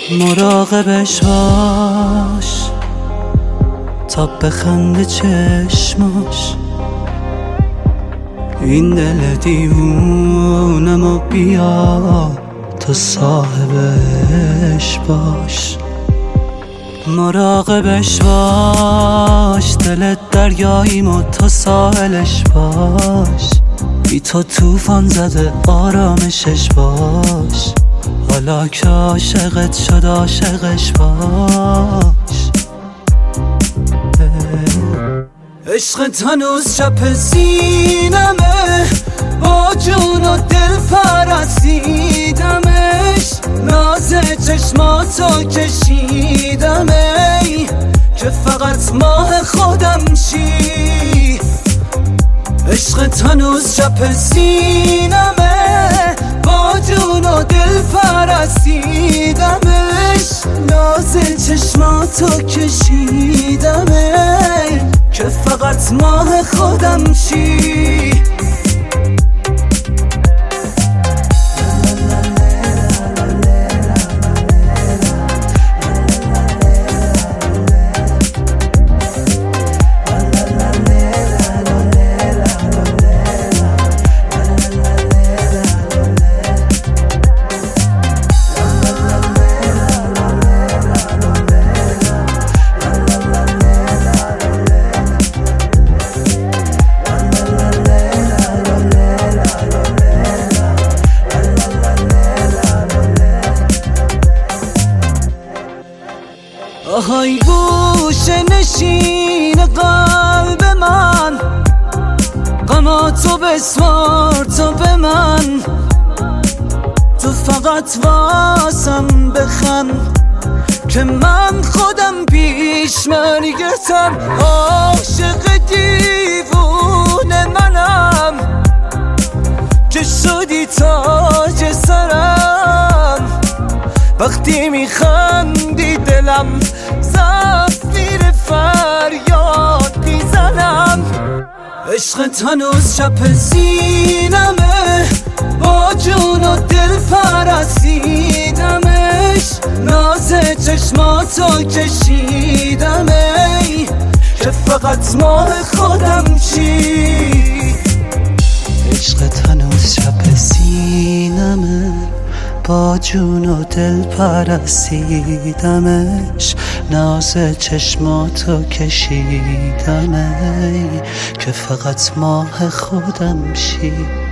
مراقبش باش تا بخنده چشماش، این دل دیوونمو بیا تو صاحبش باش. مراقبش باش، دلت دریاییمو تا ساحلش باش، بی تو توفان زده آرامشش باش، حالا که عاشقت شد عاشقش باش. عشقت هنوز چپ سینمه، با جون و دل پرستیدمش، ناز چشماتو کشیدم ای که فقط ماه خودم شی. عشقت هنوز چپ سینمه، با جون و دل پرستیدمش، ناز چشماتو کشیدم ای که فقط ماه خودم شی. آهای گوشه نشین قلب من، غماتو بسوار تو به من، تو فقط واسم بخند که من خودم پیش مرگتم. عاشق دیوونه منم که شدی تاج سرم، وقتی میخندی دلم زفیر فریاد میزنم. عشقت هنوز چپ سینمه، با جون و دل پرستیدمش، ناز چشماتو کشیدم ای که فقط ماه خودم شی. عشقت هنوز چپ سینمه، با جون و دل پرستیدمش، ناز چشماتو کشیدم ای که فقط ماه خودم شی.